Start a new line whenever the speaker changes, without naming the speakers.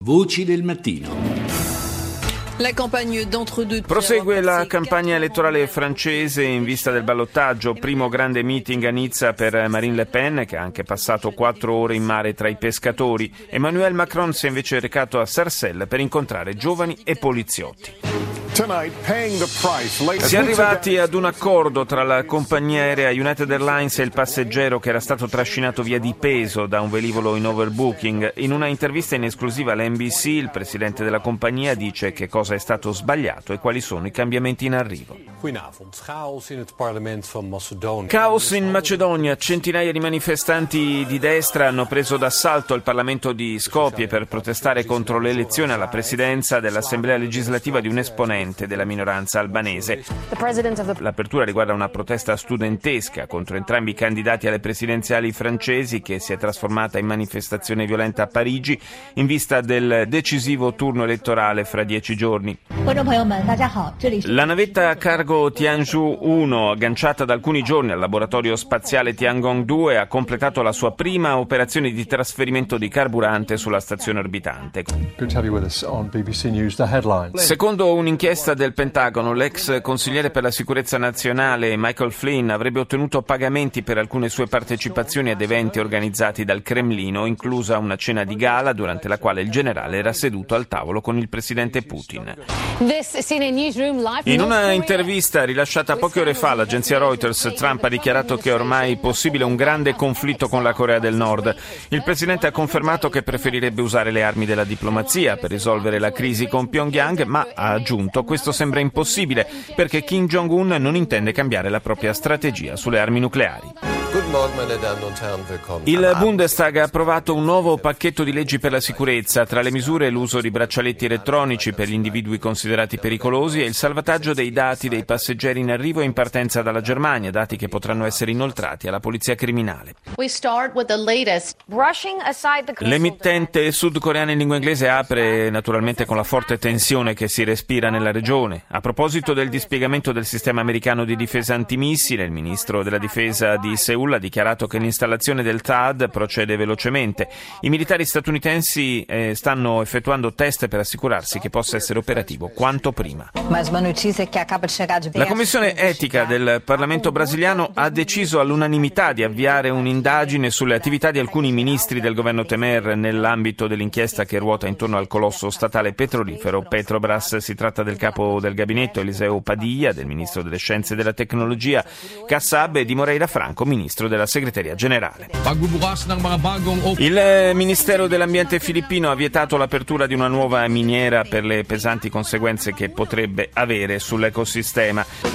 Voci del mattino.
Prosegue la campagna elettorale francese in vista del ballottaggio. Primo grande meeting a Nizza per Marine Le Pen, che ha anche passato 4 ore in mare tra i pescatori. Emmanuel Macron si è invece recato a Sarcelles per incontrare giovani e poliziotti. Si è arrivati ad un accordo tra la compagnia aerea United Airlines e il passeggero che era stato trascinato via di peso da un velivolo in overbooking. In una intervista in esclusiva alla NBC, il presidente della compagnia dice che cosa è stato sbagliato e quali sono i cambiamenti in arrivo. Caos in Macedonia. Centinaia di manifestanti di destra hanno preso d'assalto il Parlamento di Skopje per protestare contro l'elezione alla presidenza dell'Assemblea legislativa di un esponente della minoranza albanese. L'apertura riguarda una protesta studentesca contro entrambi i candidati alle presidenziali francesi, che si è trasformata in manifestazione violenta a Parigi in vista del decisivo turno elettorale fra 10 giorni. La navetta cargo Tianzhou 1, agganciata da alcuni giorni al laboratorio spaziale Tiangong 2, ha completato la sua prima operazione di trasferimento di carburante sulla stazione orbitante. Secondo un'inchiesta del Pentagono, l'ex consigliere per la sicurezza nazionale Michael Flynn avrebbe ottenuto pagamenti per alcune sue partecipazioni ad eventi organizzati dal Cremlino, inclusa una cena di gala durante la quale il generale era seduto al tavolo con il presidente Putin. In una intervista rilasciata poche ore fa all'agenzia Reuters, Trump ha dichiarato che è ormai possibile un grande conflitto con la Corea del Nord. Il presidente ha confermato che preferirebbe usare le armi della diplomazia per risolvere la crisi con Pyongyang, ma ha aggiunto: questo sembra impossibile perché Kim Jong-un non intende cambiare la propria strategia sulle armi nucleari. Il Bundestag ha approvato un nuovo pacchetto di leggi per la sicurezza. Tra le misure l'uso di braccialetti elettronici per gli individui considerati pericolosi e il salvataggio dei dati dei passeggeri in arrivo e in partenza dalla Germania, dati che potranno essere inoltrati alla polizia criminale. L'emittente sudcoreana in lingua inglese apre naturalmente con la forte tensione che si respira nella regione. A proposito del dispiegamento del sistema americano di difesa antimissile, il ministro della difesa di Seul ha dichiarato che l'installazione del THAAD procede velocemente. I militari statunitensi stanno effettuando test per assicurarsi che possa essere operativo quanto prima. La Commissione Etica del Parlamento brasiliano ha deciso all'unanimità di avviare un'indagine sulle attività di alcuni ministri del governo Temer nell'ambito dell'inchiesta che ruota intorno al colosso statale petrolifero Petrobras. Si tratta del capo del gabinetto Eliseu Padilla, del ministro delle scienze e della tecnologia Kassab e di Moreira Franco, ministro della segreteria generale. Il Ministero dell'Ambiente filippino ha vietato l'apertura di una nuova miniera per le pesanti conseguenze che potrebbe avere sull'ecosistema.